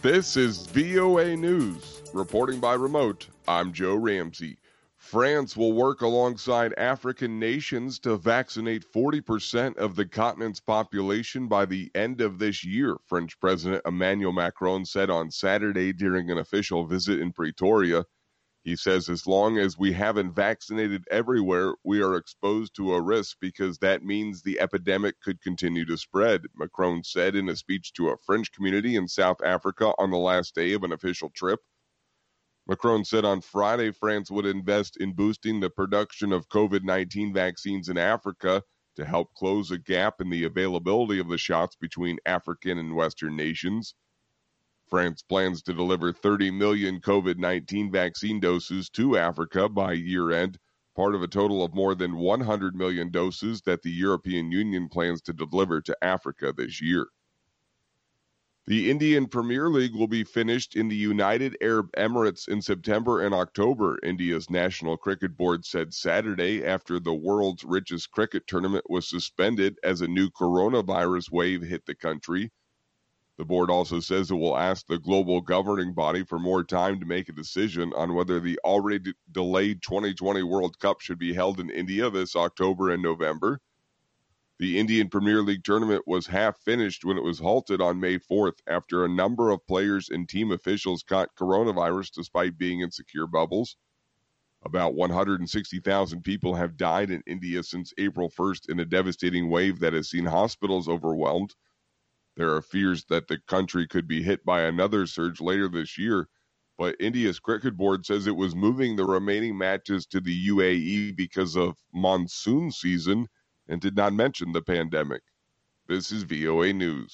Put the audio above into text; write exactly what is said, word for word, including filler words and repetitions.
This is V O A News. Reporting by remote, I'm Joe Ramsey. France will work alongside African nations to vaccinate forty percent of the continent's population by the end of this year, French President Emmanuel Macron said on Saturday during an official visit in Pretoria. He says as long as we haven't vaccinated everywhere, we are exposed to a risk because that means the epidemic could continue to spread, Macron said in a speech to a French community in South Africa on the last day of an official trip. Macron said on Friday France would invest in boosting the production of COVID nineteen vaccines in Africa to help close a gap in the availability of the shots between African and Western nations. France plans to deliver thirty million COVID nineteen vaccine doses to Africa by year-end, part of a total of more than one hundred million doses that the European Union plans to deliver to Africa this year. The Indian Premier League will be finished in the United Arab Emirates in September and October, India's National Cricket Board said Saturday after the world's richest cricket tournament was suspended as a new coronavirus wave hit the country. The board also says it will ask the global governing body for more time to make a decision on whether the already delayed twenty twenty World Cup should be held in India this October and November. The Indian Premier League tournament was half finished when it was halted on May fourth after a number of players and team officials caught coronavirus despite being in secure bubbles. About one hundred sixty thousand people have died in India since April first in a devastating wave that has seen hospitals overwhelmed. There are fears that the country could be hit by another surge later this year, but India's cricket board says it was moving the remaining matches to the U A E because of monsoon season and did not mention the pandemic. This is V O A News.